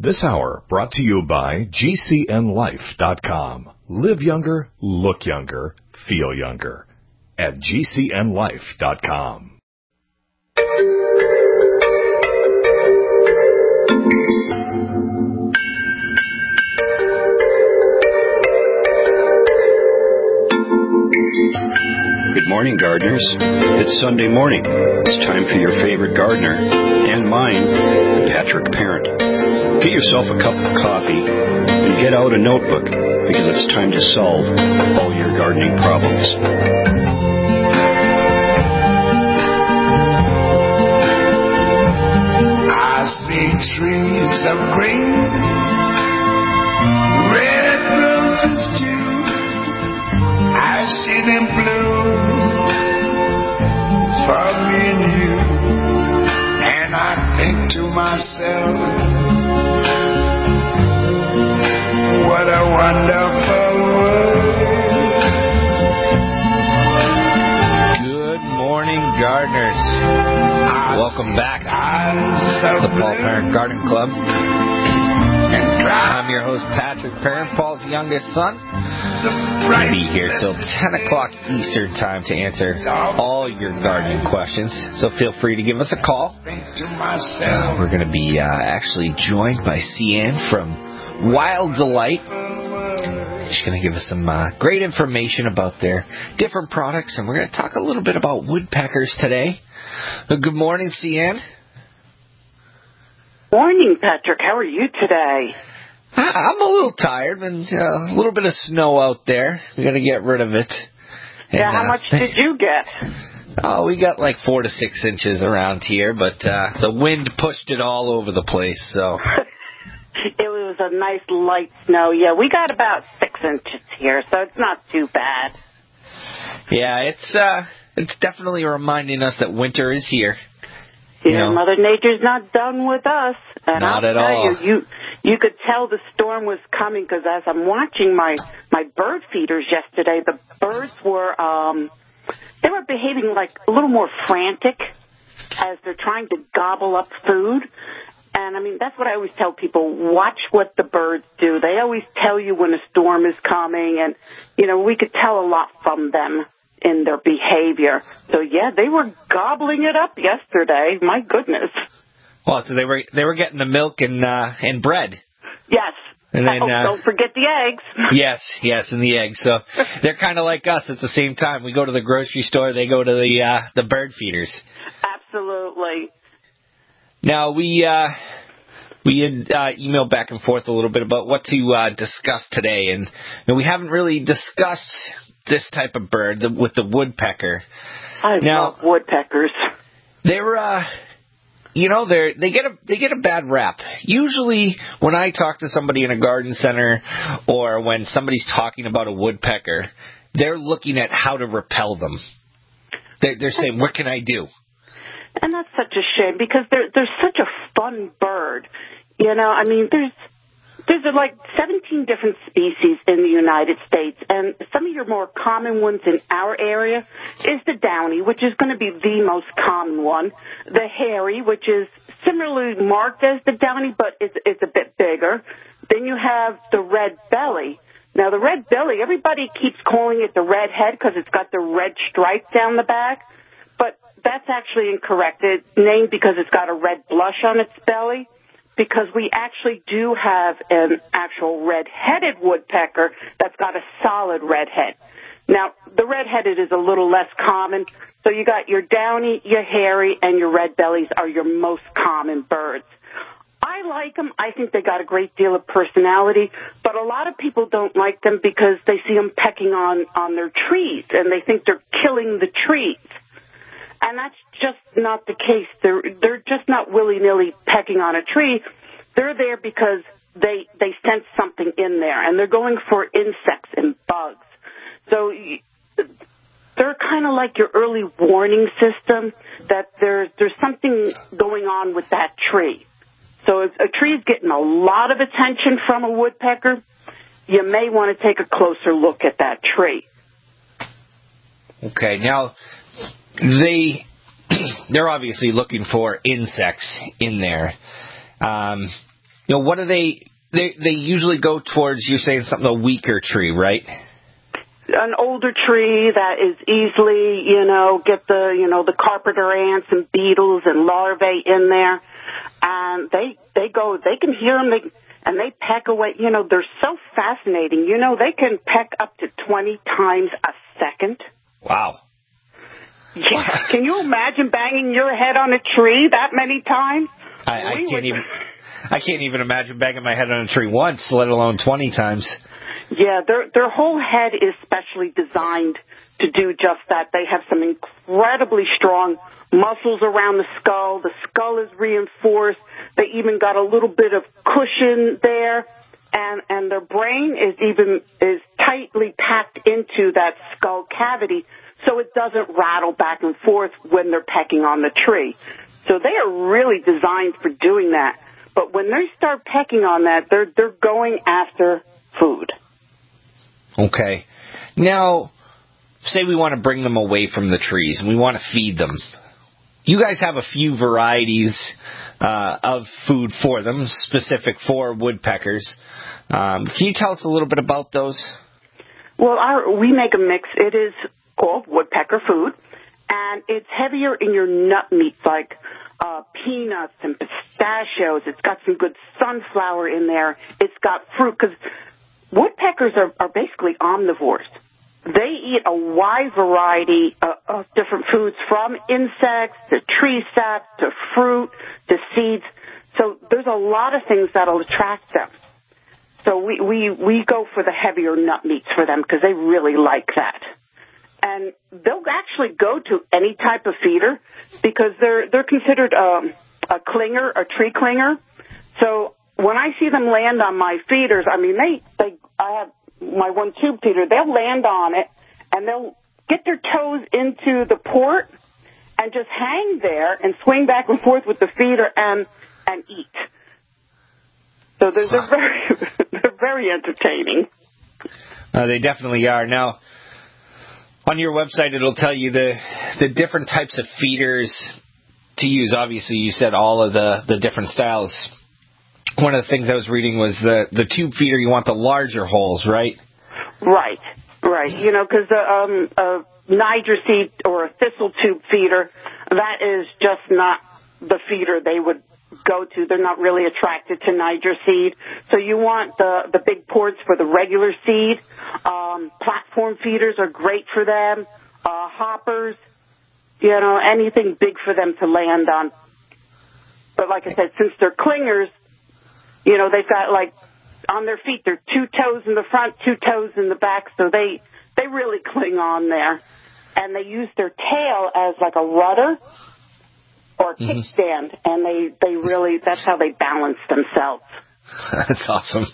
This hour brought to you by GCNLife.com. Live younger, look younger, feel younger. At GCNLife.com. Good morning, gardeners. It's Sunday morning. It's time for your favorite gardener, and mine, Patrick Parent. Get yourself a cup of coffee and get out a notebook, because it's time to solve all your gardening problems. I see trees of green, red roses too. I see them bloom for me and you, and I think to myself, what a wonderful world. Good morning, gardeners. Welcome back to the Paul Parent Garden Club. I'm your host, Patrick Parent, Paul's youngest son. I'll be here till 10 o'clock Eastern time to answer all your gardening questions, so feel free to give us a call. We're going to be actually joined by Cian from Wild Delight. She's going to give us some great information about their different products, and we're going to talk a little bit about woodpeckers today. Good morning, Cian. Morning, Patrick. How are you today? I'm a little tired, and a little bit of snow out there. We got to get rid of it. And, how much did you get? Oh, we got like 4 to 6 inches around here, but the wind pushed it all over the place. So it was a nice light snow. Yeah, we got about 6 inches here, so it's not too bad. Yeah, it's definitely reminding us that winter is here. Yeah, Mother Nature's not done with us. And not at all. You could tell the storm was coming, because as I'm watching my bird feeders yesterday, the birds were they were behaving like a little more frantic as they're trying to gobble up food. And, I mean, that's what I always tell people. Watch what the birds do. They always tell you when a storm is coming, and, we could tell a lot from them in their behavior. So, yeah, they were gobbling it up yesterday. My goodness. Well, so they were getting the milk and bread. Yes. And then, don't forget the eggs. Yes, and the eggs. So they're kind of like us at the same time. We go to the grocery store, they go to the bird feeders. Absolutely. Now, we had emailed back and forth a little bit about what to discuss today, and we haven't really discussed this type of bird with the woodpecker. I love woodpeckers. They're they get a bad rap. Usually, when I talk to somebody in a garden center, or when somebody's talking about a woodpecker, they're looking at how to repel them. They're saying, "What can I do?" And that's such a shame, because they're such a fun bird. I mean, there's like 17 different species in the United States, and some of your more common ones in our area is the downy, which is going to be the most common one, the hairy, which is similarly marked as the downy, but it's a bit bigger. Then you have the red belly. Now, the red belly, everybody keeps calling it the red head because it's got the red stripe down the back, but that's actually incorrect. It's named because it's got a red blush on its belly, because we actually do have an actual red-headed woodpecker that's got a solid red head. Now, the red-headed is a little less common, so you got your downy, your hairy, and your red bellies are your most common birds. I like them. I think they got a great deal of personality, but a lot of people don't like them because they see them pecking on their trees, and they think they're killing the trees. And that's just not the case. They're just not willy-nilly pecking on a tree. They're there because they sense something in there, and they're going for insects and bugs. So they're kind of like your early warning system that there's something going on with that tree. So if a tree is getting a lot of attention from a woodpecker, you may want to take a closer look at that tree. Okay, now they're obviously looking for insects in there. what do they usually go towards, you're saying something, a weaker tree, right? An older tree that is easily, get the carpenter ants and beetles and larvae in there. And they can hear them, and they peck away. They're so fascinating. They can peck up to 20 times a second. Wow. Yeah. Can you imagine banging your head on a tree that many times? I can't even imagine banging my head on a tree once, let alone 20 times. Yeah, their whole head is specially designed to do just that. They have some incredibly strong muscles around the skull. The skull is reinforced. They even got a little bit of cushion there, and their brain is tightly packed into that skull cavity, so it doesn't rattle back and forth when they're pecking on the tree. So they are really designed for doing that. But when they start pecking on that, they're going after food. Okay. Now, say we want to bring them away from the trees and we want to feed them. You guys have a few varieties of food for them, specific for woodpeckers. Can you tell us a little bit about those? Well, we make a mix. It is called woodpecker food, and it's heavier in your nut meats like peanuts and pistachios. It's got some good sunflower in there. It's got fruit, because woodpeckers are basically omnivores. They eat a wide variety of different foods, from insects to tree sap to fruit to seeds. So there's a lot of things that'll attract them. So we go for the heavier nut meats for them because they really like that. And they'll actually go to any type of feeder because they're considered a clinger, a tree clinger. So when I see them land on my feeders, I mean, I have my one tube feeder, they'll land on it and they'll get their toes into the port and just hang there and swing back and forth with the feeder and eat. So they're very entertaining. They definitely are. Now, on your website, it'll tell you the different types of feeders to use. Obviously, you said all of the different styles. One of the things I was reading was the tube feeder, you want the larger holes, right? Right. Because a Niger seed or a thistle tube feeder, that is just not the feeder they would go to. They're not really attracted to Niger seed. So you want the big ports for the regular seed. Platform feeders are great for them. Hoppers, anything big for them to land on. But like I said, since they're clingers, they've got on their feet, they're 2 toes in the front, 2 toes in the back, so they really cling on there. And they use their tail as like a rudder or a kickstand, and they really, that's how they balance themselves. That's awesome.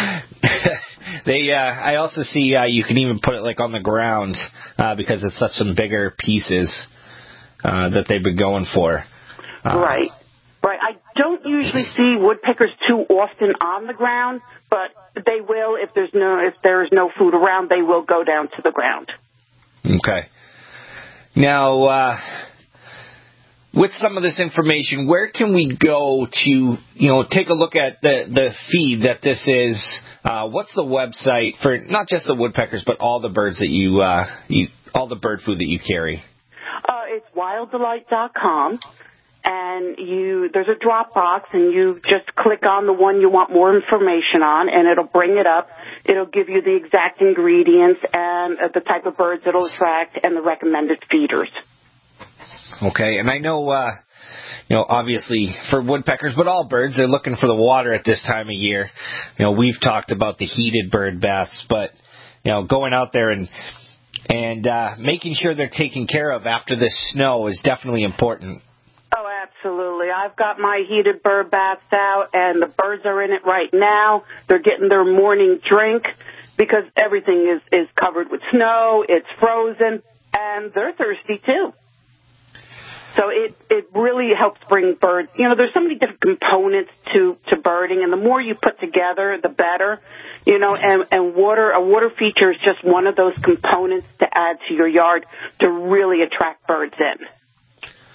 I also see you can even put it on the ground because it's such some bigger pieces that they've been going for. Right. I don't usually see woodpeckers too often on the ground, but they will if there is no food around. They will go down to the ground. Okay. Now, with some of this information, where can we go to take a look at the feed that this is? What's the website for not just the woodpeckers, but all the birds that all the bird food that you carry? It's wilddelight.com. And there's a drop box, and you just click on the one you want more information on, and it'll bring it up. It'll give you the exact ingredients and the type of birds it'll attract and the recommended feeders. Okay, and I know, obviously for woodpeckers, but all birds, they're looking for the water at this time of year. We've talked about the heated bird baths, but, going out there and making sure they're taken care of after this snow is definitely important. Oh, absolutely. I've got my heated bird baths out, and the birds are in it right now. They're getting their morning drink because everything is covered with snow. It's frozen, and they're thirsty, too. So it really helps bring birds. There's so many different components to birding, and the more you put together, the better. And a water feature is just one of those components to add to your yard to really attract birds in.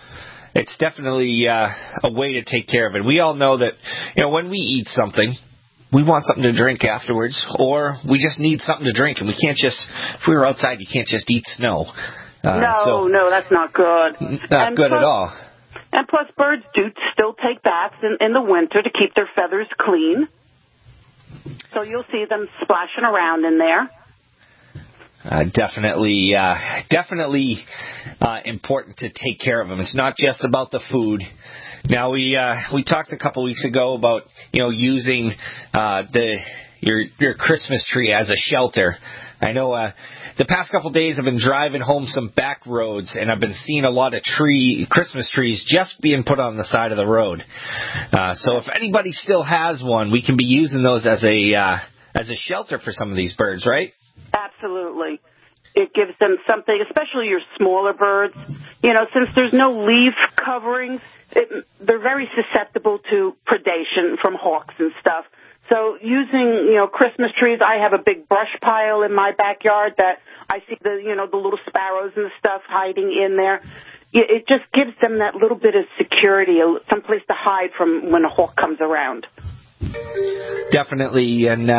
it's definitely a way to take care of it. We all know that, when we eat something, we want something to drink afterwards, or we just need something to drink, and we can't just, if we were outside, you can't just eat snow. No, that's not good. Not good at all. And plus, birds do still take baths in the winter to keep their feathers clean. So you'll see them splashing around in there. Definitely important to take care of them. It's not just about the food. Now, we talked a couple weeks ago about, using your Christmas tree as a shelter. I know the past couple days I've been driving home some back roads, and I've been seeing a lot of Christmas trees just being put on the side of the road. So if anybody still has one, we can be using those as a shelter for some of these birds, right? Absolutely. It gives them something, especially your smaller birds. Since there's no leaf coverings, they're very susceptible to predation from hawks and stuff. So using, Christmas trees, I have a big brush pile in my backyard that I see the little sparrows and stuff hiding in there. It just gives them that little bit of security, someplace to hide from when a hawk comes around. Definitely, and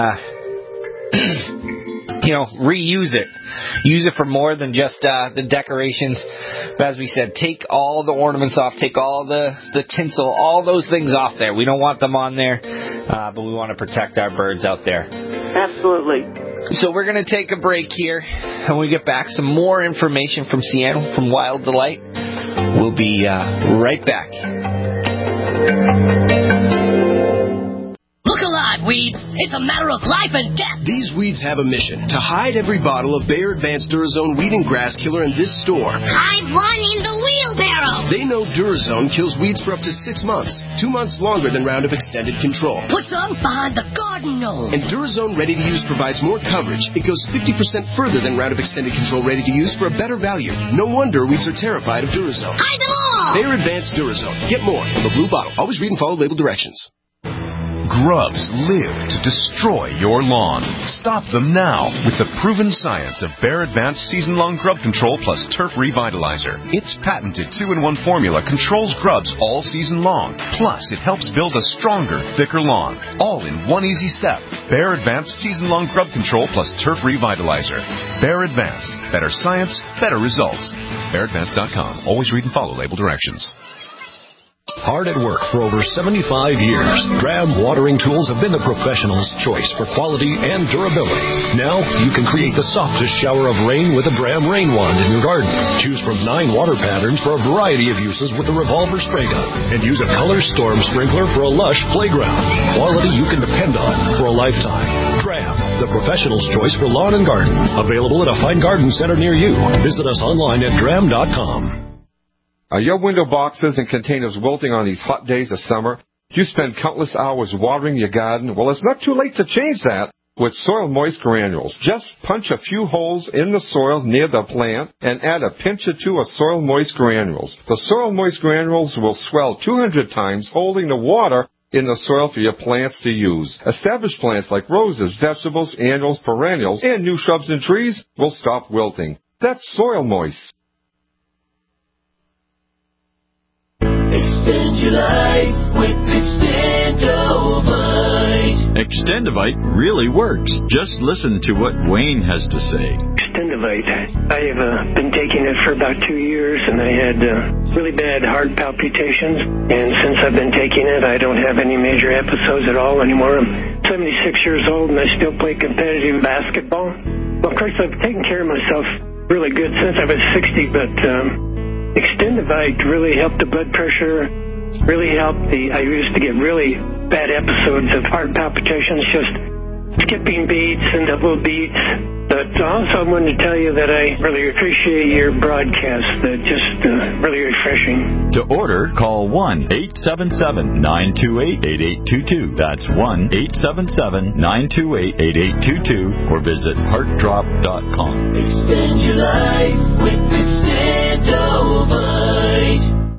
reuse it. Use it for more than just the decorations. But as we said, take all the ornaments off, take all the tinsel, all those things off there. We don't want them on there, but we want to protect our birds out there. Absolutely. So we're going to take a break here, and when we get back, some more information from Seattle, from Wild Delight. We'll be right back. Look alive, weeds. It's a matter of life and death. These weeds have a mission: to hide every bottle of Bayer Advanced Durazone Weed and Grass Killer in this store. Hide one in the wheelbarrow. They know Durazone kills weeds for up to 6 months, 2 months longer than Roundup Extended Control. Put some behind the garden nose. And Durazone Ready to Use provides more coverage. It goes 50% further than Roundup Extended Control Ready to Use for a better value. No wonder weeds are terrified of Durazone. Hide them all. Bayer Advanced Durazone. Get more from the blue bottle. Always read and follow label directions. Grubs live to destroy your lawn. Stop them now with the proven science of Bayer Advanced Season-Long Grub Control plus Turf Revitalizer. Its patented 2-in-1 formula controls grubs all season long. Plus, it helps build a stronger, thicker lawn. All in one easy step. Bayer Advanced Season-Long Grub Control plus Turf Revitalizer. Bayer Advanced. Better science, better results. BayerAdvanced.com. Always read and follow label directions. Hard at work for over 75 years, Dram watering tools have been the professional's choice for quality and durability. Now, you can create the softest shower of rain with a Dram rain wand in your garden. Choose from 9 water patterns for a variety of uses with the revolver spray gun. And use a Color Storm sprinkler for a lush playground. Quality you can depend on for a lifetime. Dram, the professional's choice for lawn and garden. Available at a fine garden center near you. Visit us online at dram.com. Are your window boxes and containers wilting on these hot days of summer? Do you spend countless hours watering your garden? Well, it's not too late to change that with Soil Moist Granules. Just punch a few holes in the soil near the plant and add a pinch or two of Soil Moist Granules. The Soil Moist Granules will swell 200 times, holding the water in the soil for your plants to use. Established plants like roses, vegetables, annuals, perennials, and new shrubs and trees will stop wilting. That's Soil Moist. Extend your life with Extendovite. Extendovite really works. Just listen to what Wayne has to say. Extendovite. I have been taking it for about 2 years, and I had really bad heart palpitations. And since I've been taking it, I don't have any major episodes at all anymore. I'm 76 years old, and I still play competitive basketball. Well, of course, I've taken care of myself really good since I was 60, but Extendovite really helped the blood pressure, really helped I used to get really bad episodes of heart palpitations, just skipping beats and double beats. But also I wanted to tell you that I really appreciate your broadcast. Just really refreshing. To order, call 1-877-928-8822. That's 1-877-928-8822 or visit heartdrop.com. Extend your life with Extendovite.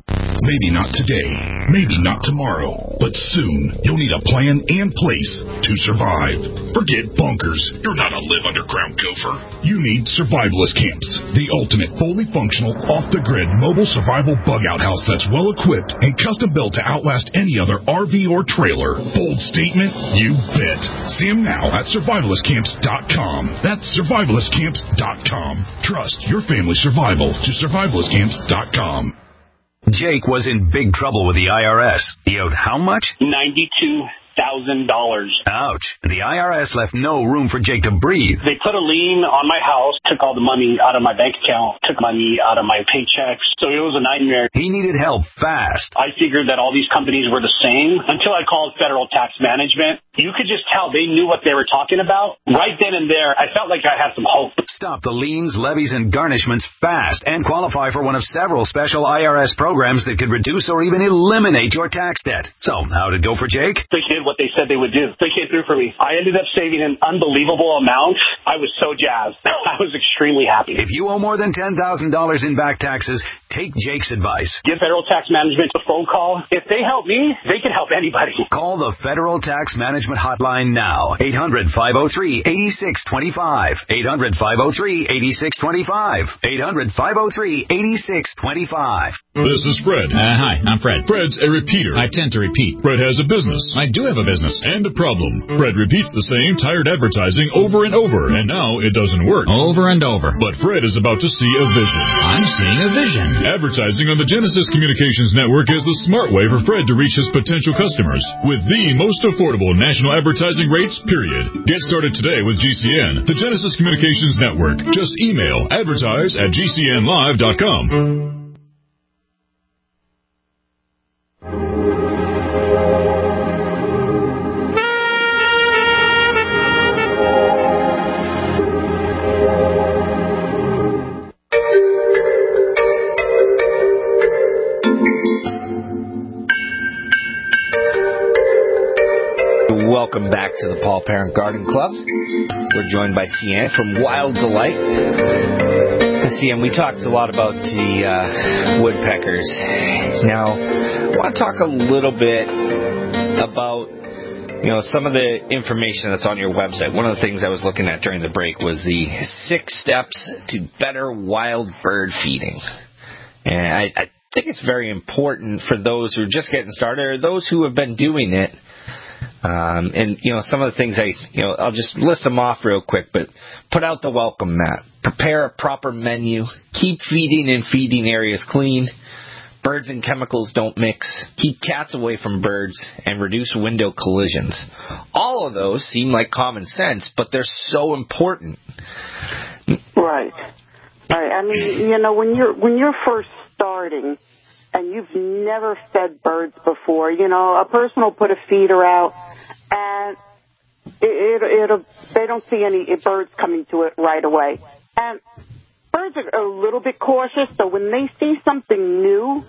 Maybe not today, maybe not tomorrow, but soon you'll need a plan and place to survive. Forget bunkers. You're not a live underground gopher. You need survivalist camps, the ultimate fully functional, off-the-grid mobile survival bug-out house that's well-equipped and custom-built to outlast any other RV or trailer. Bold statement? You bet. See them now at survivalistcamps.com. That's survivalistcamps.com. Trust your family's survival to survivalistcamps.com. Jake was in big trouble with the IRS. He owed how much? $92,000. Ouch. The IRS left no room for Jake to breathe. They put a lien on my house, took all the money out of my bank account, took money out of my paychecks. So it was a nightmare. He needed help fast. I figured that all these companies were the same until I called Federal Tax Management. You could just tell they knew what they were talking about. Right then and there, I felt like I had some hope. Stop the liens, levies, and garnishments fast and qualify for one of several special IRS programs that could reduce or even eliminate your tax debt. So, how'd it go for Jake? They did what they said they would do. They came through for me. I ended up saving an unbelievable amount. I was so jazzed. I was extremely happy. If you owe more than $10,000 in back taxes, take Jake's advice. Give Federal Tax Management a phone call. If they help me, they can help anybody. Call the Federal Tax Management Hotline now. 800-503-8625. 800-503-8625. 800-503-8625. This is Fred. Hi, I'm Fred. Fred's a repeater. I tend to repeat. Fred has a business. I do have a business. And a problem. Fred repeats the same tired advertising over and over, and now it doesn't work. Over and over. But Fred is about to see a vision. I'm seeing a vision. Advertising on the Genesis Communications Network is the smart way for Fred to reach his potential customers with the most affordable national advertising rates, period. Get started today with GCN, the Genesis Communications Network. Just email advertise@gcnlive.com. Welcome back to the Paul Parent Garden Club. We're joined by Cian from Wild Delight. Cian, we talked a lot about the woodpeckers. Now, I want to talk a little bit about some of the information that's on your website. One of the things I was looking at during the break was the 6 steps to better wild bird feeding. And I think it's very important for those who are just getting started or those who have been doing it. Some of the things I'll just list them off real quick, but put out the welcome mat, prepare a proper menu, keep feeding and feeding areas clean, birds and chemicals don't mix, keep cats away from birds, and reduce window collisions. All of those seem like common sense, but they're so important. Right. I mean, when you're first starting and you've never fed birds before, a person will put a feeder out and they don't see any birds coming to it right away. And birds are a little bit cautious, so when they see something new,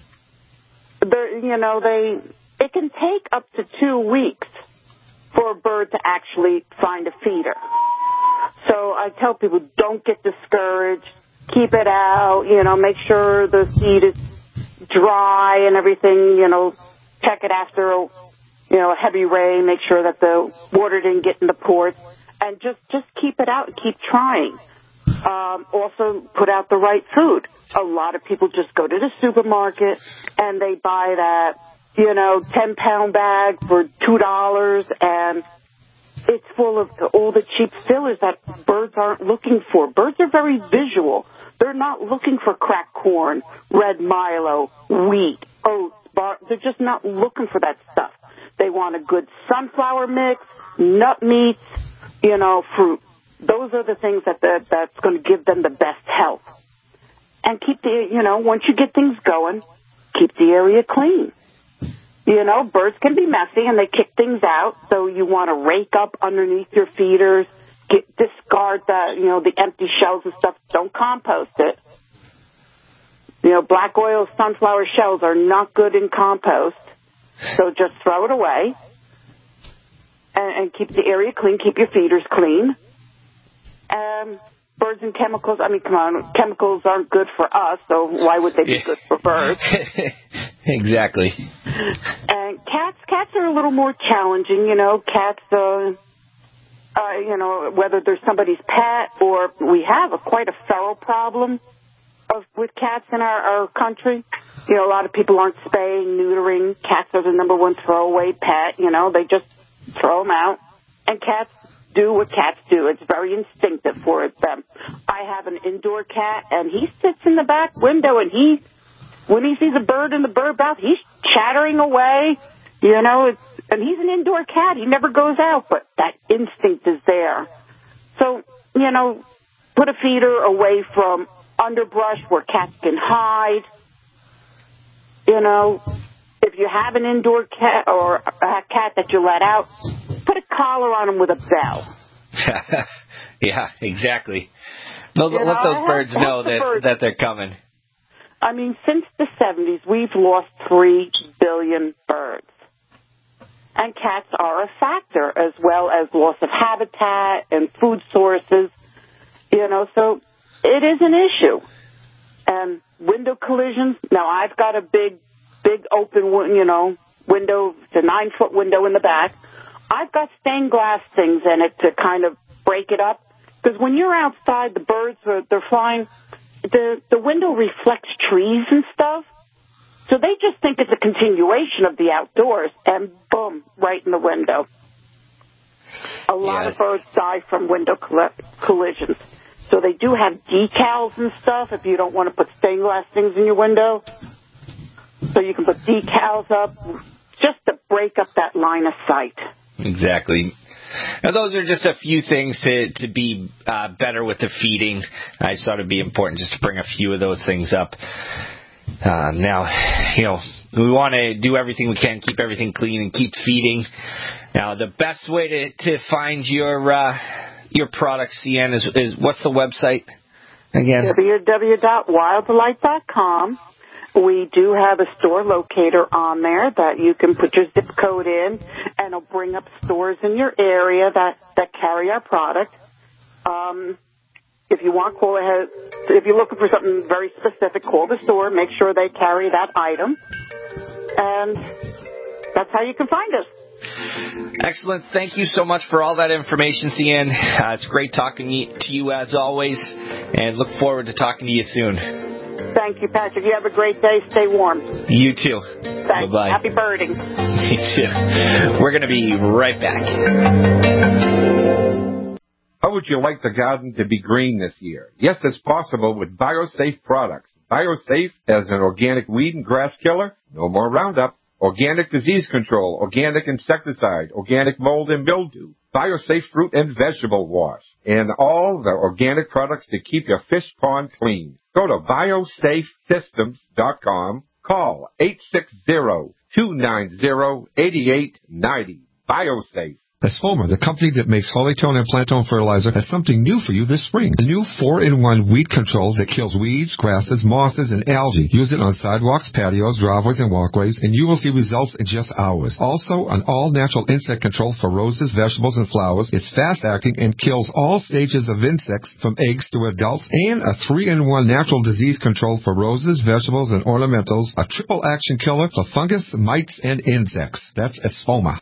it can take up to 2 weeks for a bird to actually find a feeder. So I tell people, don't get discouraged, keep it out, make sure the seed is dry and everything, check it after a heavy rain, make sure that the water didn't get in the ports, and just keep it out and keep trying. Also put out the right food. A lot of people just go to the supermarket and they buy that, 10-pound bag for $2, and it's full of all the cheap fillers that birds aren't looking for. Birds are very visual. They're not looking for cracked corn, red Milo, wheat, oats, they're just not looking for that stuff. They want a good sunflower mix, nut meats, fruit. Those are the things that's going to give them the best health. And keep once you get things going, keep the area clean. Birds can be messy and they kick things out, so you want to rake up underneath your feeders, discard the empty shells and stuff. Don't compost it. Black oil sunflower shells are not good in compost, so just throw it away and keep the area clean. Keep your feeders clean. Birds and chemicals, come on, chemicals aren't good for us, so why would they be good for birds? Exactly. And cats are a little more challenging, you know. Cats, you know, whether they're somebody's pet or we have quite a feral problem with cats in our country. You know, a lot of people aren't spaying, neutering. Cats are the number one throwaway pet. You know, they just throw them out. And cats do what cats do. It's very instinctive for them. I have an indoor cat, and he sits in the back window, and when he sees a bird in the bird bath, he's chattering away. You know, and he's an indoor cat. He never goes out, but that instinct is there. So, you know, put a feeder away from underbrush where cats can hide. You know, if you have an indoor cat or a cat that you let out, put a collar on him with a bell. Yeah, exactly. Let those birds know that they're coming. I mean, since the 70s, we've lost 3 billion birds. And cats are a factor, as well as loss of habitat and food sources. You know, so it is an issue. And window collisions, now I've got a big open, you know, window, it's a 9-foot window in the back. I've got stained glass things in it to kind of break it up. Because when you're outside, the birds, they're flying, the window reflects trees and stuff. So they just think it's a continuation of the outdoors, and boom, right in the window. A lot of birds die from window collisions. So they do have decals and stuff if you don't want to put stained glass things in your window. So you can put decals up just to break up that line of sight. Exactly. Now, those are just a few things to be better with the feeding. I just thought it'd be important just to bring a few of those things up. Now, you know, we want to do everything we can, keep everything clean and keep feeding. Now, the best way to find your products, CN, is what's the website again? www.wilddelight.com. We do have a store locator on there that you can put your zip code in, and it'll bring up stores in your area that carry our product. If you want, call ahead. If you're looking for something very specific, call the store. Make sure they carry that item. And that's how you can find us. Excellent. Thank you so much for all that information, CN. It's great talking to you as always, and look forward to talking to you soon. Thank you, Patrick. You have a great day. Stay warm. You too. Thanks. Bye-bye. Happy birding. You too. We're going to be right back. How would you like the garden to be green this year? Yes, it's possible with BioSafe products. BioSafe as an organic weed and grass killer, no more Roundup, organic disease control, organic insecticide, organic mold and mildew, BioSafe fruit and vegetable wash, and all the organic products to keep your fish pond clean. Go to biosafesystems.com. Call 860-290-8890. BioSafe. Espoma, the company that makes Hollytone and Plantone fertilizer, has something new for you this spring. A new 4-in-1 weed control that kills weeds, grasses, mosses, and algae. Use it on sidewalks, patios, driveways, and walkways, and you will see results in just hours. Also, an all-natural insect control for roses, vegetables, and flowers. It's fast-acting and kills all stages of insects from eggs to adults. And a 3-in-1 natural disease control for roses, vegetables, and ornamentals. A triple-action killer for fungus, mites, and insects. That's Espoma.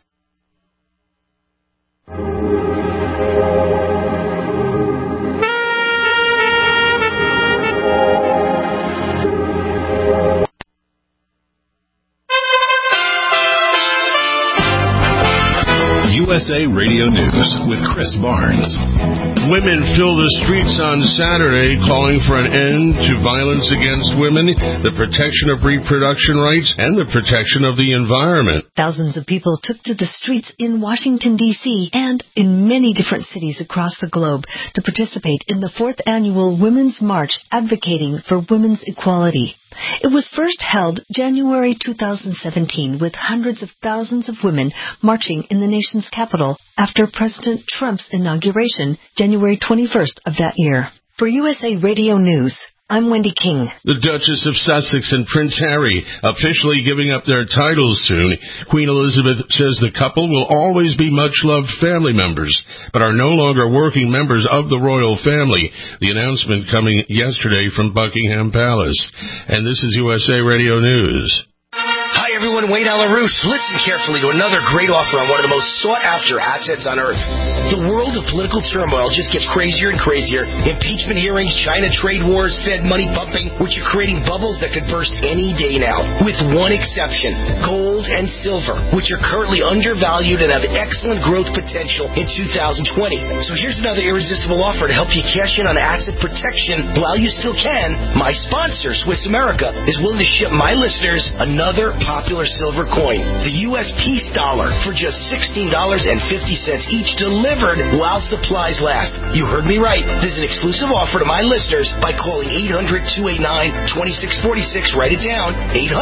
USA Radio News with Chris Barnes. Women filled the streets on Saturday calling for an end to violence against women, the protection of reproduction rights, and the protection of the environment. Thousands of people took to the streets in Washington, D.C. and in many different cities across the globe to participate in the 4th Annual Women's March advocating for women's equality. It was first held January 2017 with hundreds of thousands of women marching in the nation's capital after President Trump's inauguration, January 21st of that year. For USA Radio News, I'm Wendy King. The Duchess of Sussex and Prince Harry officially giving up their titles soon. Queen Elizabeth says the couple will always be much-loved family members, but are no longer working members of the royal family. The announcement coming yesterday from Buckingham Palace. And this is USA Radio News. everyone, Wayne Alarouche. Listen carefully to another great offer on one of the most sought-after assets on Earth. The world of political turmoil just gets crazier and crazier. Impeachment hearings, China trade wars, Fed money pumping, which are creating bubbles that could burst any day now. With one exception, gold and silver, which are currently undervalued and have excellent growth potential in 2020. So here's another irresistible offer to help you cash in on asset protection while you still can. My sponsor, Swiss America, is willing to ship my listeners another popular silver coin, the U.S. Peace Dollar, for just $16.50 each, delivered while supplies last. You heard me right. This is an exclusive offer to my listeners by calling 800-289-2646. Write it down,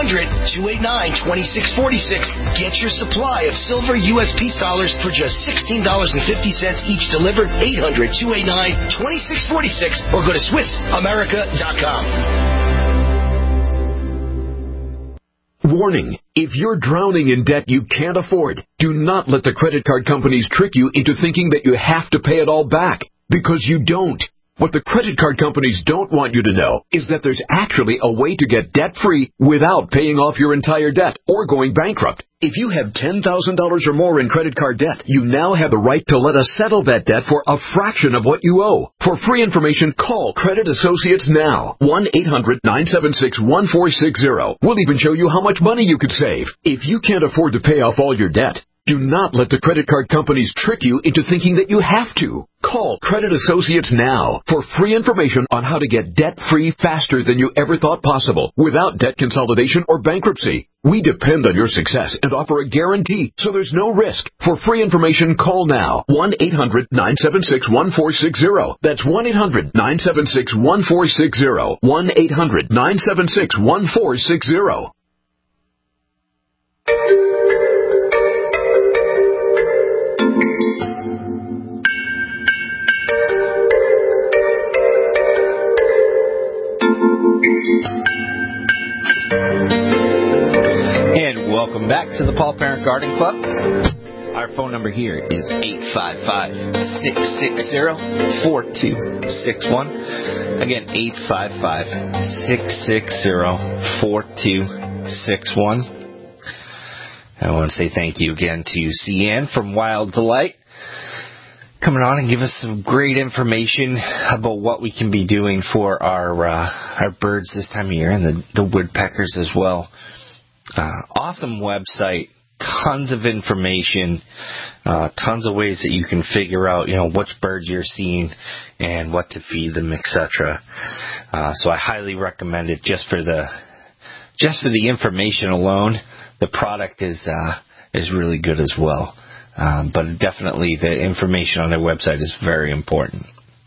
800-289-2646. Get your supply of silver U.S. Peace Dollars for just $16.50 each, delivered, 800-289-2646, or go to SwissAmerica.com. Warning, if you're drowning in debt you can't afford, do not let the credit card companies trick you into thinking that you have to pay it all back, because you don't. What the credit card companies don't want you to know is that there's actually a way to get debt-free without paying off your entire debt or going bankrupt. If you have $10,000 or more in credit card debt, you now have the right to let us settle that debt for a fraction of what you owe. For free information, call Credit Associates now. 1-800-976-1460. We'll even show you how much money you could save. If you can't afford to pay off all your debt, do not let the credit card companies trick you into thinking that you have to. Call Credit Associates now for free information on how to get debt-free faster than you ever thought possible without debt consolidation or bankruptcy. We depend on your success and offer a guarantee, so there's no risk. For free information, call now. 1-800-976-1460. That's 1-800-976-1460. 1-800-976-1460. And welcome back to the Paul Parent Garden Club. Our phone number here is 855-660-4261. Again, 855-660-4261. I want to say thank you again to CN from Wild Delight, coming on and give us some great information about what we can be doing for our birds this time of year, and the woodpeckers as well. Awesome website, tons of information, tons of ways that you can figure out, which birds you're seeing and what to feed them, etc. So I highly recommend it just for the information alone. The product is really good as well. But definitely the information on their website is very important.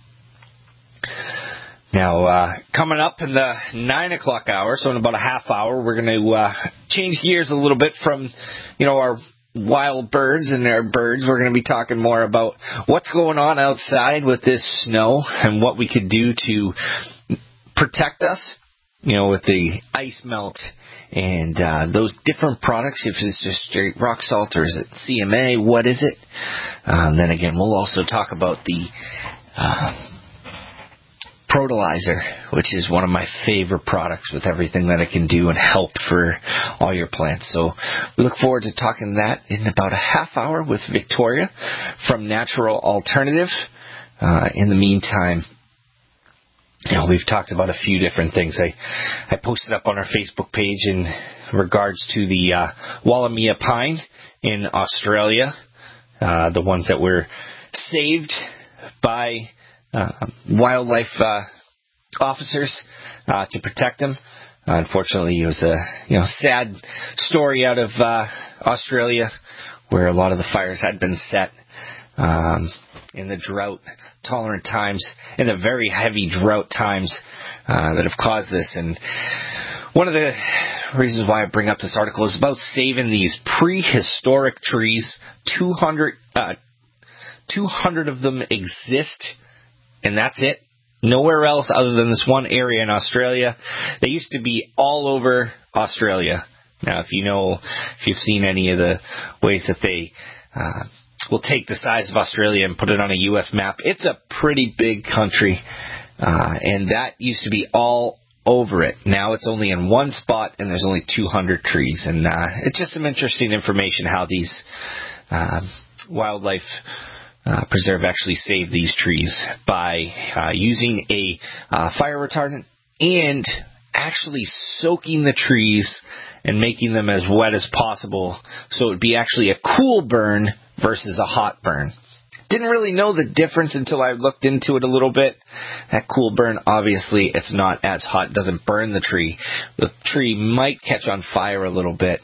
Now, coming up in the 9 o'clock hour, so in about a half hour, we're going to change gears a little bit from, our wild birds and their birds. We're going to be talking more about what's going on outside with this snow and what we could do to protect us, with the ice melt and those different products, if it's just straight rock salt or is it CMA, what is it? Then again, we'll also talk about the Protolizer, which is one of my favorite products with everything that it can do and help for all your plants. So we look forward to talking that in about a half hour with Victoria from Natural Alternative. In the meantime, we've talked about a few different things. I posted up on our Facebook page in regards to the Wallamia pine in Australia, the ones that were saved by wildlife officers to protect them. Unfortunately, it was a sad story out of Australia, where a lot of the fires had been set in the drought-tolerant times, in the very heavy drought times that have caused this. And one of the reasons why I bring up this article is about saving these prehistoric trees. 200 of them exist, and that's it. Nowhere else other than this one area in Australia. They used to be all over Australia. Now, if you've seen any of the ways that they will take the size of Australia and put it on a U.S. map, it's a pretty big country. And that used to be all over it. Now it's only in one spot, and there's only 200 trees. And it's just some interesting information how these wildlife preserve actually save these trees by using a fire retardant and actually soaking the trees and making them as wet as possible, so it would be actually a cool burn versus a hot burn. Didn't really know the difference until I looked into it a little bit. That cool burn, obviously, it's not as hot. It doesn't burn the tree. The tree might catch on fire a little bit,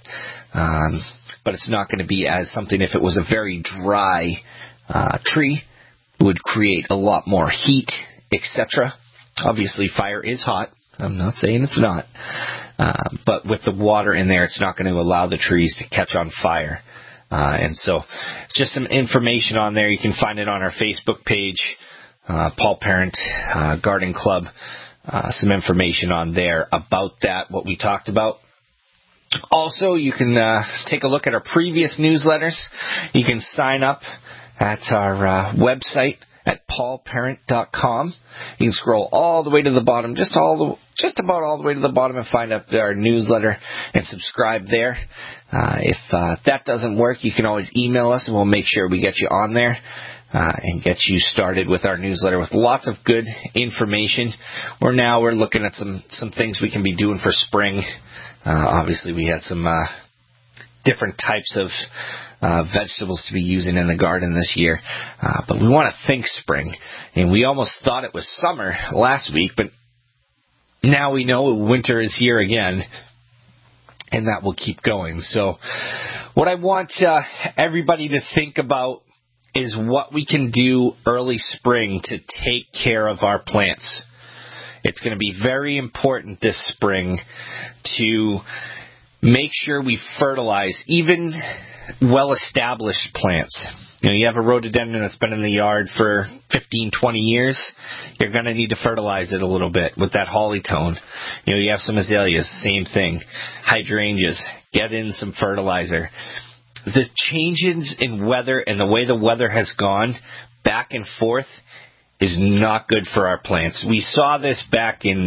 but it's not going to be as something if it was a very dry tree. It would create a lot more heat, etc. Obviously, fire is hot. I'm not saying it's not. But with the water in there, it's not going to allow the trees to catch on fire. And so just some information on there. You can find it on our Facebook page, Paul Parent Garden Club. Some information on there about that, what we talked about. Also, you can take a look at our previous newsletters. You can sign up at our website at paulparent.com. You can scroll all the way to the bottom, just about all the way to the bottom, and find out our newsletter and subscribe there. If that doesn't work, you can always email us, and we'll make sure we get you on there and get you started with our newsletter with lots of good information. We're looking at some things we can be doing for spring. Obviously, we had some different types of vegetables to be using in the garden this year. But we want to think spring. And we almost thought it was summer last week, but now we know winter is here again, and that will keep going. So what I want everybody to think about is what we can do early spring to take care of our plants. It's going to be very important this spring to make sure we fertilize even well-established plants. You have a rhododendron that's been in the yard for 15, 20 years. You're going to need to fertilize it a little bit with that holly tone. You have some azaleas, same thing. Hydrangeas, get in some fertilizer. The changes in weather and the way the weather has gone back and forth is not good for our plants. We saw this back in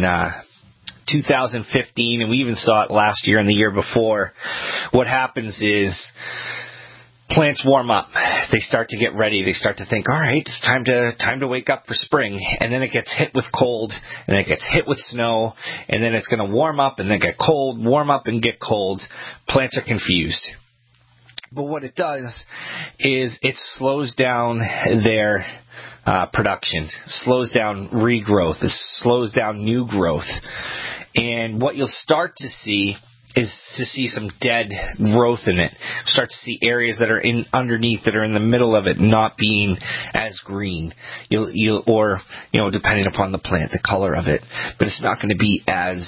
2015, and we even saw it last year and the year before. What happens is plants warm up. They start to get ready. They start to think, all right, it's time to wake up for spring. And then it gets hit with cold, and then it gets hit with snow, and then it's going to warm up and then get cold, warm up and get cold. Plants are confused. But what it does is it slows down their production, slows down regrowth, it slows down new growth. And what you'll start to see is to see some dead growth in it. Start to see areas that are underneath, that are in the middle of it, not being as green. Or depending upon the plant, the color of it. But it's not going to be as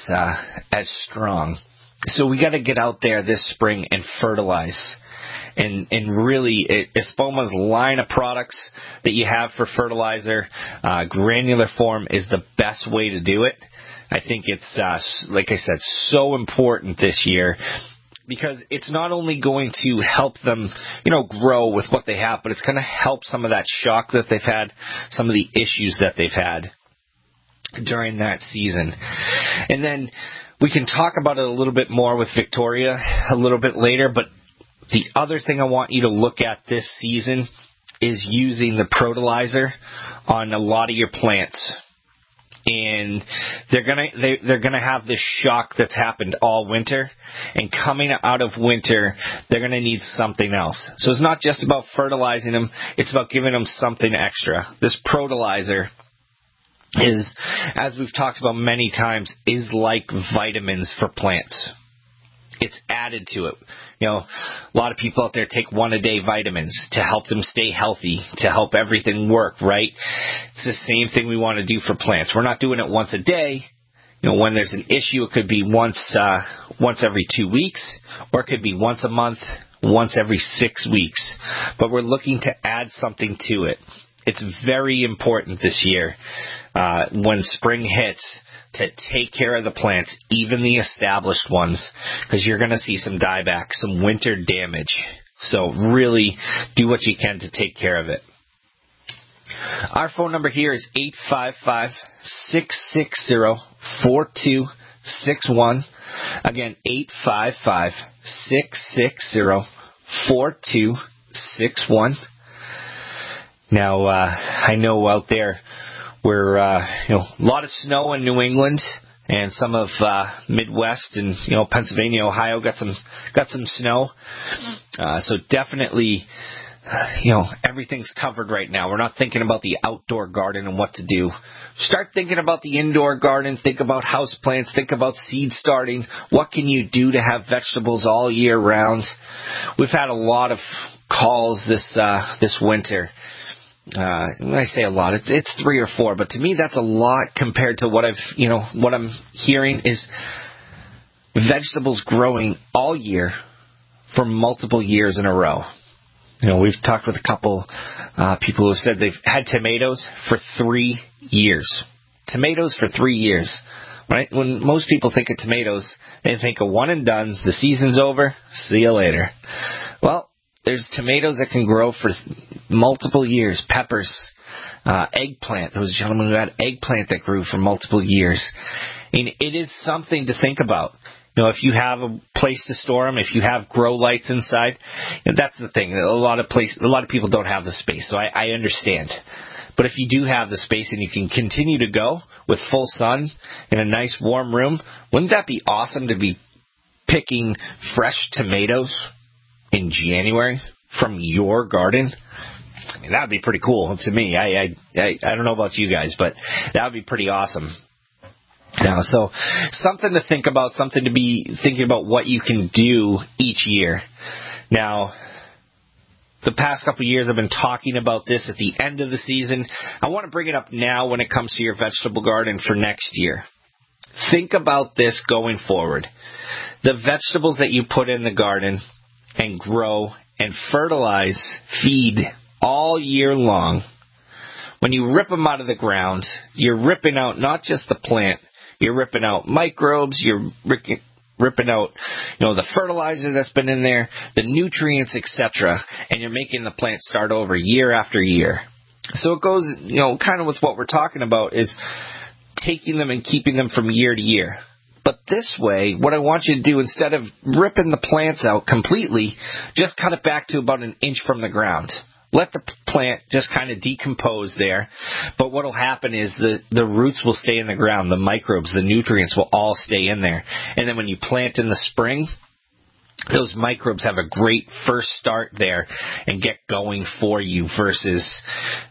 strong. So we got to get out there this spring and fertilize. And really, Espoma's line of products that you have for fertilizer, granular form is the best way to do it. I think it's, like I said, so important this year because it's not only going to help them, grow with what they have, but it's going to help some of that shock that they've had, some of the issues that they've had during that season. And then we can talk about it a little bit more with Victoria a little bit later, but the other thing I want you to look at this season is using the Protolizer on a lot of your plants. And they're gonna have this shock that's happened all winter, and coming out of winter, they're gonna need something else. So it's not just about fertilizing them; it's about giving them something extra. This Protolizer is, as we've talked about many times, is like vitamins for plants. It's added to it. A lot of people out there take one-a-day vitamins to help them stay healthy, to help everything work, right? It's the same thing we want to do for plants. We're not doing it once a day. When there's an issue, it could be once every 2 weeks, or it could be once a month, once every 6 weeks. But we're looking to add something to it. It's very important this year, when spring hits, to take care of the plants, even the established ones, because you're going to see some dieback, some winter damage. So really do what you can to take care of it. Our phone number here is 855-660-4261. Again, 855-660-4261. Now, I know out there we're, a lot of snow in New England and some of Midwest and Pennsylvania, Ohio got some snow. So definitely, everything's covered right now. We're not thinking about the outdoor garden and what to do. Start thinking about the indoor garden. Think about house plants. Think about seed starting. What can you do to have vegetables all year round? We've had a lot of calls this winter. When I say a lot, it's 3 or 4, but to me that's a lot compared to what what I'm hearing is vegetables growing all year for multiple years in a row. We've talked with a couple people who said they've had tomatoes for 3 years. Tomatoes for 3 years. Right? When most people think of tomatoes, they think of one and done. The season's over. See you later. Well, there's tomatoes that can grow for multiple years. Peppers, eggplant. There was a gentleman who had eggplant that grew for multiple years. And it is something to think about. If you have a place to store them, if you have grow lights inside, that's the thing. A lot of people don't have the space, so I understand. But if you do have the space and you can continue to go with full sun in a nice warm room, wouldn't that be awesome to be picking fresh tomatoes in January from your garden? I mean, that would be pretty cool to me. I don't know about you guys, but that would be pretty awesome. Now, so something to think about, something to be thinking about what you can do each year. Now, the past couple of years I've been talking about this at the end of the season. I want to bring it up now when it comes to your vegetable garden for next year. Think about this going forward. The vegetables that you put in the garden and grow and fertilize, feed all year long, when you rip them out of the ground, you're ripping out not just the plant, you're ripping out microbes, you're ripping out, the fertilizer that's been in there, the nutrients, etc., and you're making the plant start over year after year. So it goes, kind of with what we're talking about is taking them and keeping them from year to year. But this way, what I want you to do, instead of ripping the plants out completely, just cut it back to about an inch from the ground. Let the plant just kind of decompose there. But what will happen is the roots will stay in the ground. The microbes, the nutrients will all stay in there. And then when you plant in the spring, those microbes have a great first start there and get going for you versus,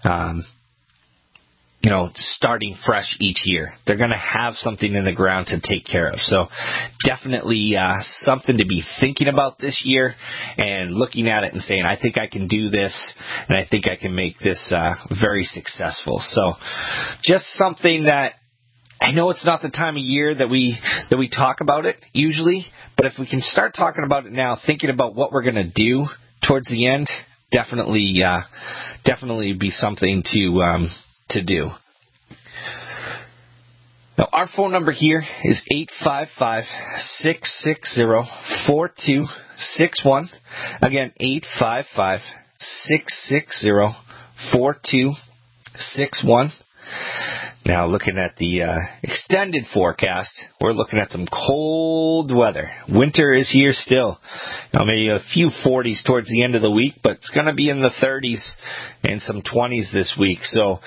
starting fresh each year. They're going to have something in the ground to take care of. So definitely something to be thinking about this year and looking at it and saying, I think I can do this and I think I can make this very successful. So just something that I know it's not the time of year that we talk about it usually, but if we can start talking about it now, thinking about what we're going to do towards the end, definitely be something to do. Now, our phone number here is 855-660-4261. Again, 855-660-4261. Now, looking at the extended forecast, we're looking at some cold weather. Winter is here still. Now, maybe a few 40s towards the end of the week, but it's going to be in the 30s and some 20s this week. So,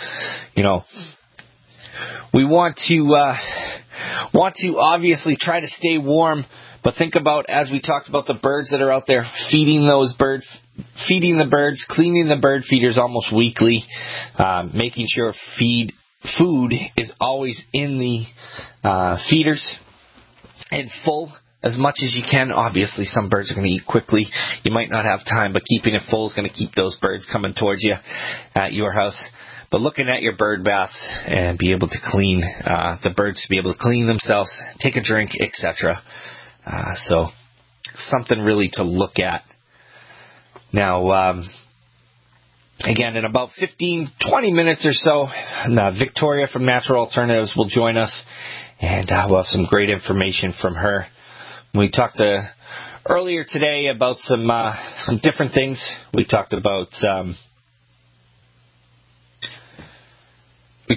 we want to obviously try to stay warm, but think about, as we talked about, the birds that are out there, feeding the birds, cleaning the bird feeders almost weekly, making sure food is always in the feeders and full as much as you can. Obviously, some birds are going to eat quickly. You might not have time, but keeping it full is going to keep those birds coming towards you at your house. But looking at your bird baths and be able to clean, the birds to be able to clean themselves, take a drink, etc. So something really to look at. Now, again, in about 15-20 minutes or so, Victoria from Natural Alternatives will join us, and we'll have some great information from her. We talked earlier today about some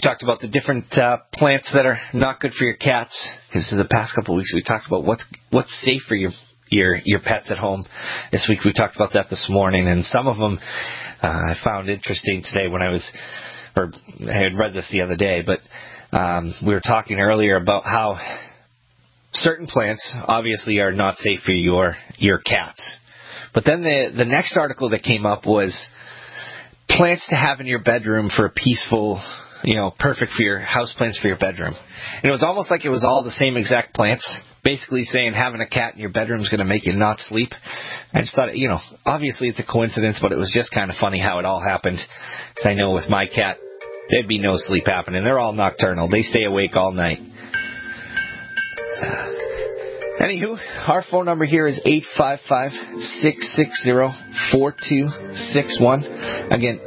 talked about the different plants that are not good for your cats. Because the past couple of weeks we talked about what's safe for your pets at home. This week we talked about that this morning, and some of them I found interesting today when I had read this the other day, but we were talking earlier about how certain plants obviously are not safe for your cats. But then the next article that came up was plants to have in your bedroom for a peaceful, perfect for your houseplants for your bedroom. And it was almost like it was all the same exact plants, basically saying having a cat in your bedroom is going to make you not sleep. I just thought, obviously it's a coincidence, but it was just kind of funny how it all happened. Because I know with my cat, there'd be no sleep happening. They're all nocturnal. They stay awake all night. Anywho, our phone number here is 855-660-4261. Again,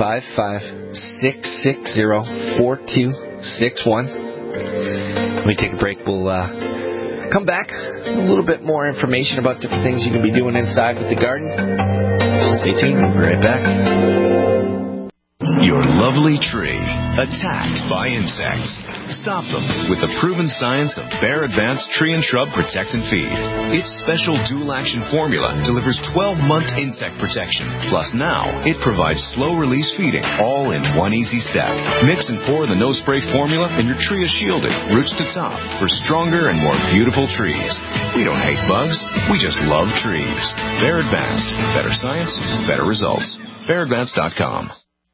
855-660-4261. When we take a break, we'll come back. A little bit more information about different things you can be doing inside with the garden. Stay tuned. We'll be right back. Your lovely tree attacked by insects. Stop them with the proven science of Bayer Advanced Tree and Shrub Protect and Feed. Its special dual-action formula delivers 12-month insect protection. Plus now, it provides slow-release feeding, all in one easy step. Mix and pour the no-spray formula, and your tree is shielded, roots to top, for stronger and more beautiful trees. We don't hate bugs, we just love trees. Bayer Advanced. Better science, better results. BayerAdvanced.com.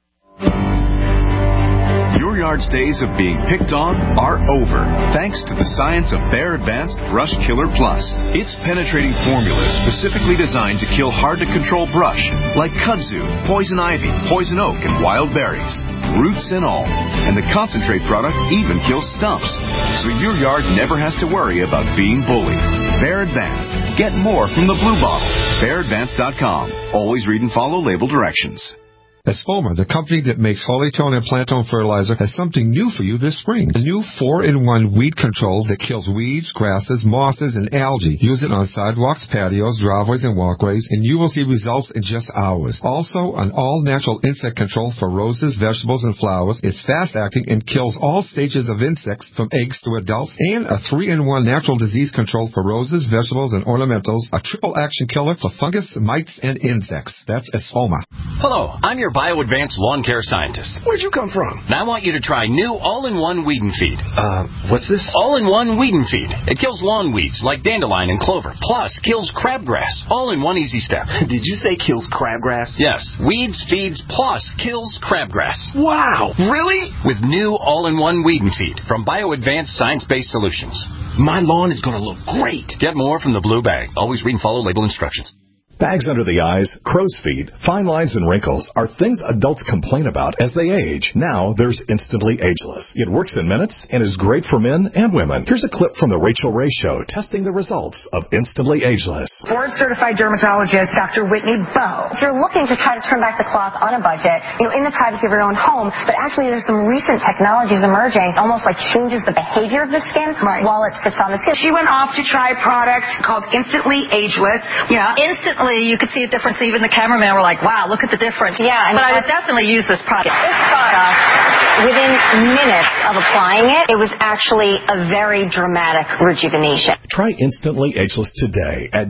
Your yard's days of being picked on are over, thanks to the science of Bayer Advanced Brush Killer Plus. Its penetrating formula is specifically designed to kill hard-to-control brush, like kudzu, poison ivy, poison oak, and wild berries, roots and all. And the concentrate product even kills stumps, so your yard never has to worry about being bullied. Bayer Advanced. Get more from the blue bottle. BayerAdvanced.com. Always read and follow label directions. Espoma, the company that makes Holytone and Plantone fertilizer, has something new for you this spring. A new 4-in-1 weed control that kills weeds, grasses, mosses, and algae. Use it on sidewalks, patios, driveways, and walkways, and you will see results in just hours. Also, an all-natural insect control for roses, vegetables, and flowers. It's fast-acting and kills all stages of insects from eggs to adults. And a 3-in-1 natural disease control for roses, vegetables, and ornamentals. A triple-action killer for fungus, mites, and insects. That's Espoma. Hello, I'm your BioAdvanced lawn care scientist. Where'd you come from? Now I want you to try new all-in-one weed and feed. What's this? All-in-one weed and feed. It kills lawn weeds like dandelion and clover, plus kills crabgrass. All in one easy step. Did you say kills crabgrass? Yes. Weeds, feeds, plus kills crabgrass. Wow. Really? With new all-in-one weed and feed from BioAdvanced science-based solutions. My lawn is going to look great. Get more from the blue bag. Always read and follow label instructions. Bags under the eyes, crow's feet, fine lines, and wrinkles are things adults complain about as they age. Now there's Instantly Ageless. It works in minutes and is great for men and women. Here's a clip from the Rachel Ray Show testing the results of Instantly Ageless. Board-certified dermatologist Dr. Whitney Bowe. If you're looking to try to turn back the clock on a budget, in the privacy of your own home, but actually there's some recent technologies emerging, almost like changes the behavior of the skin while it sits on the skin. She went off to try a product called Instantly Ageless. Yeah, instantly you could see a difference. Even the cameraman were like, wow, look at the difference. Yeah, but I would definitely use this product. This product, within minutes of applying it, it was actually a very dramatic rejuvenation. Try Instantly Ageless today at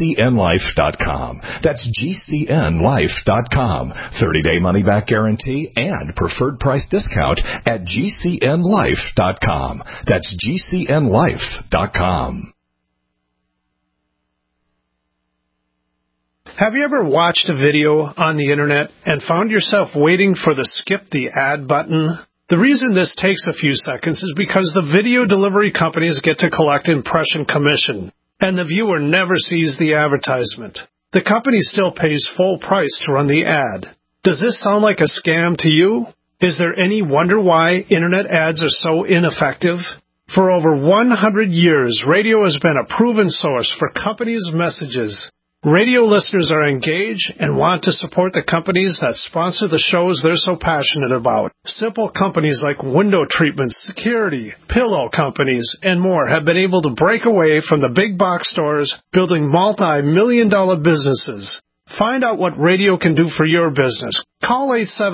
GCNlife.com. That's GCNlife.com. 30-day money-back guarantee and preferred price discount at GCNlife.com. That's GCNlife.com. Have you ever watched a video on the internet and found yourself waiting for the skip the ad button? The reason this takes a few seconds is because the video delivery companies get to collect impression commission, and the viewer never sees the advertisement. The company still pays full price to run the ad. Does this sound like a scam to you? Is there any wonder why internet ads are so ineffective? For over 100 years, radio has been a proven source for companies' messages. Radio listeners are engaged and want to support the companies that sponsor the shows they're so passionate about. Simple companies like window treatments, security, pillow companies, and more have been able to break away from the big box stores, building multi-million-dollar businesses. Find out what radio can do for your business. Call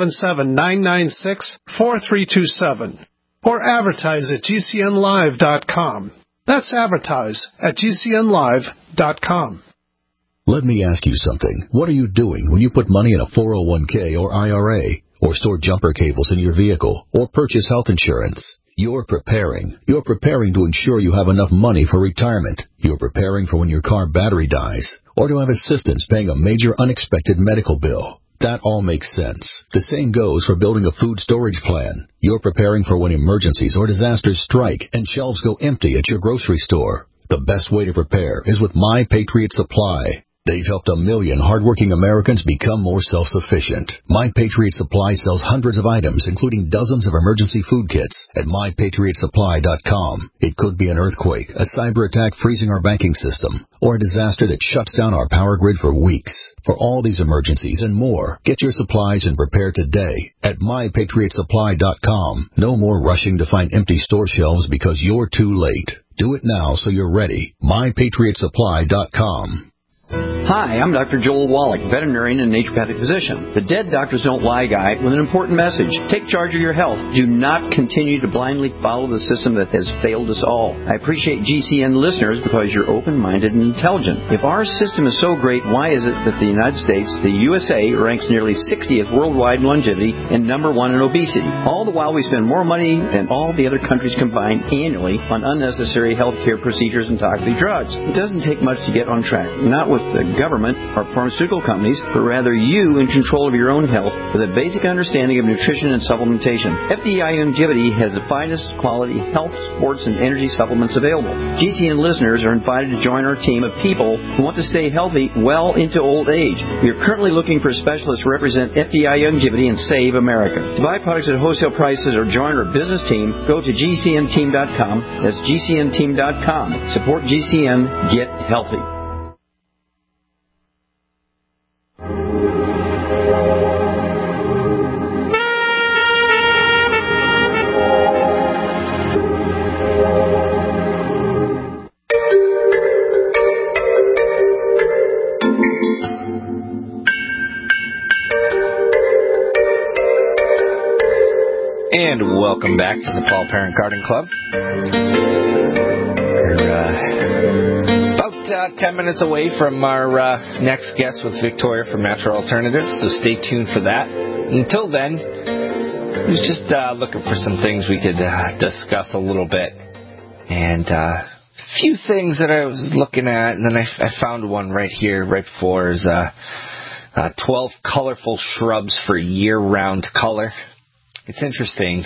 877-996-4327 or advertise at GCNlive.com. That's advertise at GCNlive.com. Let me ask you something. What are you doing when you put money in a 401k or IRA, or store jumper cables in your vehicle, or purchase health insurance? You're preparing. You're preparing to ensure you have enough money for retirement. You're preparing for when your car battery dies, or to have assistance paying a major unexpected medical bill. That all makes sense. The same goes for building a food storage plan. You're preparing for when emergencies or disasters strike and shelves go empty at your grocery store. The best way to prepare is with My Patriot Supply. They've helped 1 million hardworking Americans become more self-sufficient. My Patriot Supply sells hundreds of items, including dozens of emergency food kits at MyPatriotSupply.com. It could be an earthquake, a cyber attack freezing our banking system, or a disaster that shuts down our power grid for weeks. For all these emergencies and more, get your supplies and prepare today at MyPatriotSupply.com. No more rushing to find empty store shelves because you're too late. Do it now so you're ready. MyPatriotSupply.com. Hi, I'm Dr. Joel Wallach, veterinarian and naturopathic physician. The Dead Doctors Don't Lie guy with an important message. Take charge of your health. Do not continue to blindly follow the system that has failed us all. I appreciate GCN listeners because you're open-minded and intelligent. If our system is so great, why is it that the United States, the USA, ranks nearly 60th worldwide in longevity and number 1 in obesity? All the while we spend more money than all the other countries combined annually on unnecessary health care procedures and toxic drugs. It doesn't take much to get on track. Not with the government or pharmaceutical companies, but rather you in control of your own health with a basic understanding of nutrition and supplementation. FDI Longevity has the finest quality health, sports, and energy supplements available. GCN listeners are invited to join our team of people who want to stay healthy well into old age. We are currently looking for specialists to represent FDI Longevity and Save America. To buy products at wholesale prices or join our business team, go to GCNteam.com. That's GCNteam.com. Support GCN. Get healthy. And welcome back to the Paul Parent Garden Club. We're about 10 minutes away from our next guest with Victoria from Natural Alternatives, so stay tuned for that. Until then, I was just looking for some things we could discuss a little bit. And a few things that I was looking at, and then I found one right here, right before, is 12 colorful shrubs for year-round color. It's interesting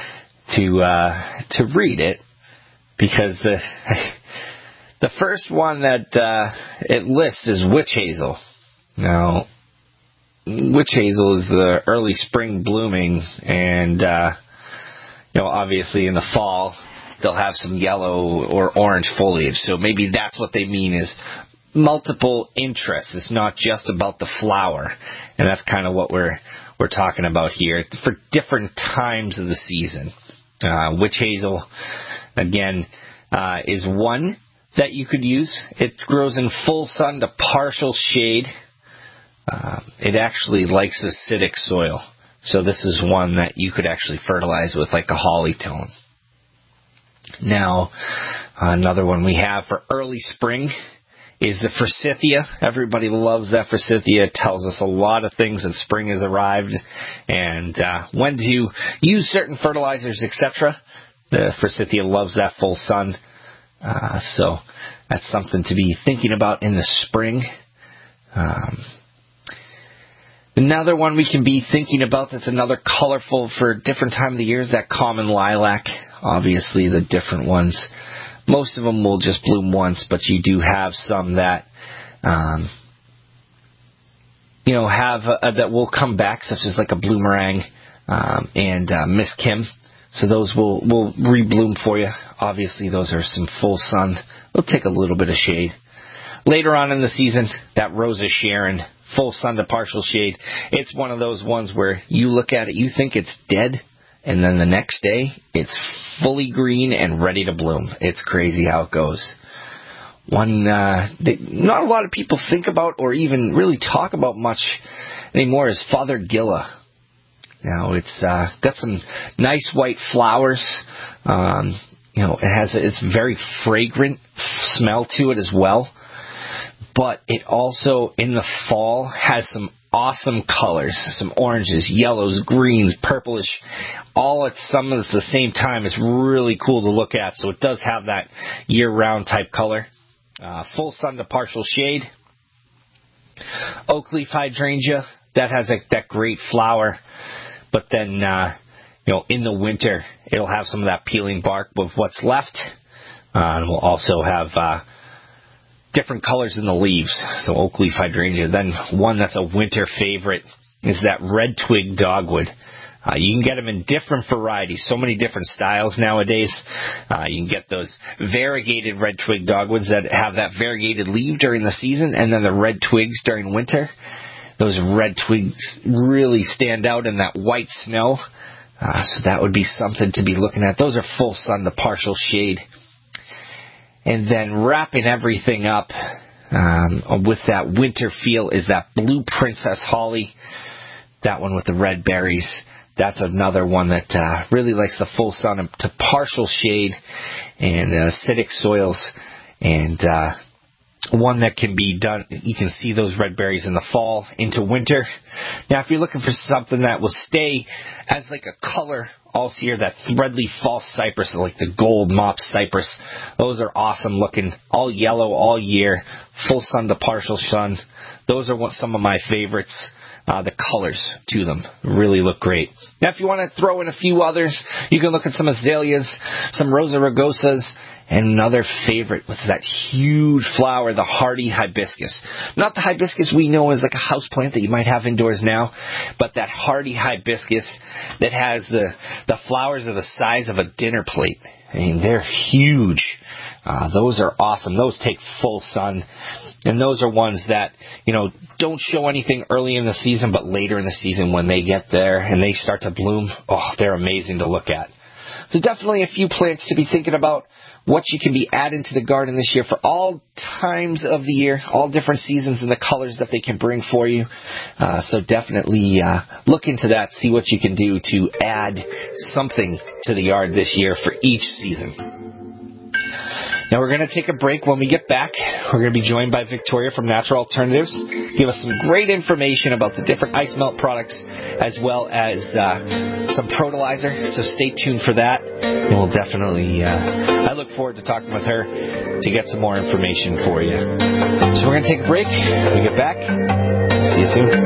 to read it because the first one that it lists is witch hazel. Now, witch hazel is the early spring blooming, and obviously in the fall they'll have some yellow or orange foliage. So maybe that's what they mean is multiple interests. It's not just about the flower, and that's kind of what we're talking about here for different times of the season. Witch hazel, again, is one that you could use. It grows in full sun to partial shade. It actually likes acidic soil. So this is one that you could actually fertilize with like a holly tone. Now, another one we have for early spring is the forsythia. Everybody loves that forsythia. It tells us a lot of things that spring has arrived and when to use certain fertilizers, etc. The forsythia loves that full sun. So that's something to be thinking about in the spring. Another one we can be thinking about that's another colorful for a different time of the year is that common lilac. Obviously the different ones. Most of them will just bloom once, but you do have some that, have that will come back, such as like a bloomerang and Miss Kim. So those will rebloom for you. Obviously, those are some full sun. They'll take a little bit of shade. Later on in the season, that Rosa Sharon, full sun to partial shade. It's one of those ones where you look at it, you think it's dead, and then the next day, it's fully green and ready to bloom. It's crazy how it goes. one that not a lot of people think about or even really talk about much anymore is Fothergilla. Now, it's got some nice white flowers. It's very fragrant smell to it as well. But it also, in the fall, has some awesome colors, some oranges, yellows, greens, purplish, all at some of the same time. It's really cool to look at. So it does have that year-round type color. Full sun to partial shade. Oak leaf hydrangea, that has that great flower. But then, in the winter, it'll have some of that peeling bark with what's left. And we'll also have different colors in the leaves. So oak leaf hydrangea. Then one that's a winter favorite is that red twig dogwood. You can get them in different varieties, so many different styles nowadays. You can get those variegated red twig dogwoods that have that variegated leaf during the season, and then the red twigs during winter. Those red twigs really stand out in that white snow. So that would be something to be looking at. Those are full sun to partial shade. And then wrapping everything up with that winter feel is that blue princess holly. That one with the red berries. That's another one that really likes the full sun to partial shade and acidic soils, and one that can be done. You can see those red berries in the fall into winter. Now, if you're looking for something that will stay as like a color all year, that threadleaf false cypress, like the gold mop cypress, those are awesome looking, all yellow all year, full sun to partial sun. Those are some of my favorites. The colors to them really look great. Now, if you want to throw in a few others, you can look at some azaleas, some rosa rugosas, and another favorite was that huge flower, the hardy hibiscus. Not the hibiscus we know as like a house plant that you might have indoors now, but that hardy hibiscus that has the flowers of the size of a dinner plate. I mean, they're huge. Those are awesome. Those take full sun. And those are ones that, don't show anything early in the season, but later in the season when they get there and they start to bloom, they're amazing to look at. So definitely a few plants to be thinking about, what you can be adding to the garden this year for all times of the year, all different seasons and the colors that they can bring for you. So definitely look into that, see what you can do to add something to the yard this year for each season. Now we're going to take a break. When we get back, we're going to be joined by Victoria from Natural Alternatives. Give us some great information about the different ice melt products as well as some Protolizer. So stay tuned for that. And we'll definitely, I look forward to talking with her to get some more information for you. So we're going to take a break. When we get back, see you soon.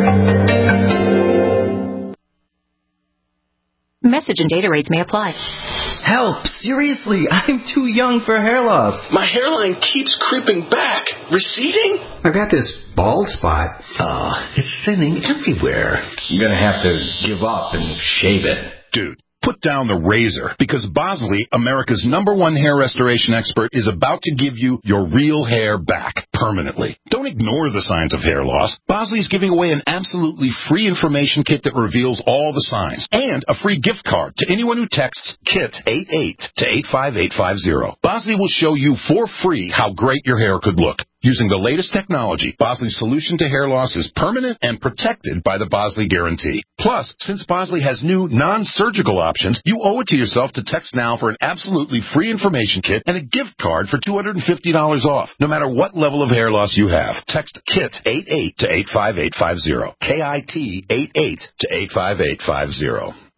Message and data rates may apply. Help! Seriously, I'm too young for hair loss. My hairline keeps creeping back. Receding? I've got this bald spot. It's thinning everywhere. I'm gonna have to give up and shave it. Dude, put down the razor, because Bosley, America's #1 hair restoration expert, is about to give you your real hair back permanently. Don't ignore the signs of hair loss. Bosley is giving away an absolutely free information kit that reveals all the signs, and a free gift card to anyone who texts KIT88 to 85850. Bosley will show you for free how great your hair could look. Using the latest technology, Bosley's solution to hair loss is permanent and protected by the Bosley Guarantee. Plus, since Bosley has new non-surgical options, you owe it to yourself to text now for an absolutely free information kit and a gift card for $250 off, no matter what level of hair loss you have. Text KIT88 to 85850. KIT88 to 85850.